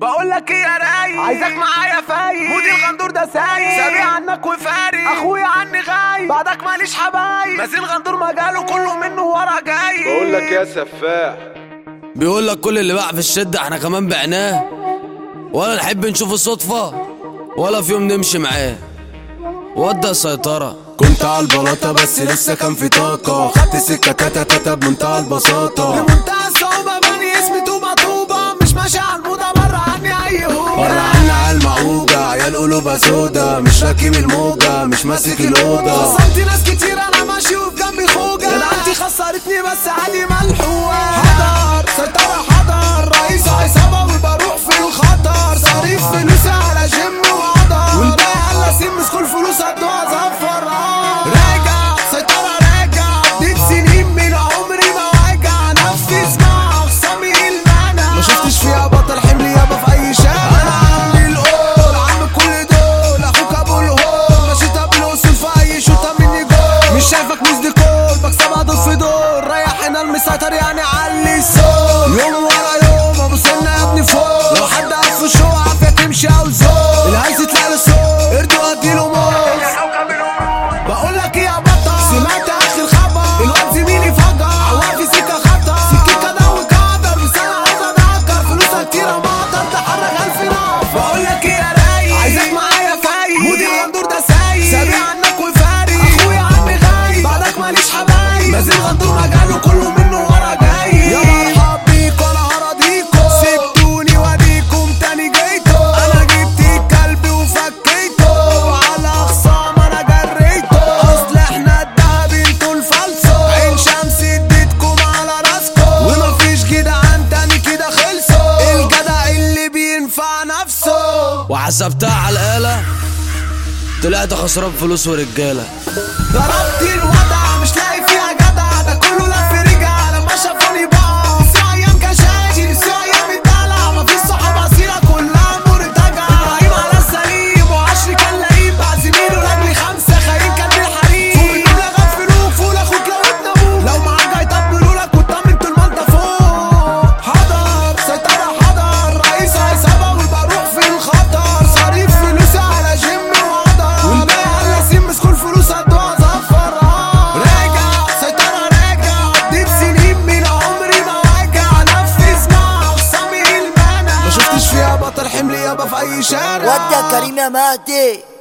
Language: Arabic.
بقول لك ايه يا رايق، عايزك معايا فايق، مودي الغندور ده سايق، سابق عنك وفارق، اخويا عني غايب، بعدك ماليش حبايب، مازن غندور مجاله كله منه ورا جاي. بقول لك يا سفاح، بيقول لك كل اللي باع في الشدة احنا كمان بعناه، ولا نحب نشوفه صدفة ولا في يوم نمشي معاه. ودى السيطرة كنت على البلاطة بس لسه كان في طاقة، خدت سكة تاتا تاتا بمنتهى البساطة، بمنتهى الصعوبة بني اسمي طوبة طوبة، مش ماشي على الموضة بره عني أي هوجة، بره عني عيال معوجة، عيال قلوبها سودا، مش راكب الموجة مش ماسك الأوضة. خسرت ناس كتير أنا ماشي وفي جنبي خوجة، جدعنتي خسرتني بس عادي ملحوقة. حضر سيطرة حضر، رئيس عصابة وبروح في الخطر، صريف فلوسي على جيم وقدر، والباقي على سيم مسكول فلوس هدوها زفر. راجع سيطرة راجع، اديت سنين من عمري ما واجع، نفذ مع أخصامي المعنى، ما شفتش فيها بطل حمل يابا في أي شارع. أنا عمي القول عم كل دول، أخوك أبو الهول، مشيتها بالأصول في أي شوطة مني جول، مش شايفك مش ديكور، بكسبها دور في دور، رايح هنا المسيطر يعني علي الصوت، يوم ورا يوم أبو سنة يا ابني فوق، لو حد قف في الشو عافية تمشي أو زور، الهلس يطلع للصوت اردوا أديله موت. بقول لك ايه يا بطل، سمعت اخر خبر، الواد زميلي فجر، عوافي سكه خطر، سكيكه ده وكادر، رساله عايزه اتذكر، فلوسها كتيره مقدر تحرك 1000 نفر. بقول لك ايه يا رايق، عايزك معايا فايق، مودي الغندور ده سايق، سابق عنك وفارق، اخويا عني غايب، بعدك ماليش حبايب، مازن غندور مجاله كله منه ورا جاي. يا مرحب بيك وانا هراضيكوا، سبتوني واديكم تاني جيتوا، انا جبت الكلب وفكيته، وعلى اخصام انا جريته، اصل احنا الدهب انتوا الفلسو، عين شمس اديتكم على راسكم، ومفيش جدعان تاني كده خلصوا، الجدع اللي بينفع نفسه. وحسبتها على الآلة طلعت خسران فلوس ورجالة. ضربت الوضع مش لاقي فيها جدع، ده كله لف رجع لما شافوني بقى، لسه ايام كشاشي لسه ايام الدلع، مفيش صحاب اصيله كلها مرتجعه، ابراهيم على السليم وعشري كان لئيم، بعد زميله لاجلي 5 خاين كان بالحريم، فوق النوم يغفلوك فوق لاخوك لو ابن ابوك، لو معاك هيطبلوا لك وتطمن طول ما انت فوق. حضر سيطره حضر، رئيس عصابه وبروح في الخطر، صريف فلوسي على جيم وقدر، والباقي على سيم مسكول فلوس هدوها زفر. راجع سيطره راجع، اديت سنين من عمري ما واجع، نفذ مع اخصامي المعنى، ما شفتش فيها بطل حمل يابا في اي شارع. ودي يا كريم يا مهدي.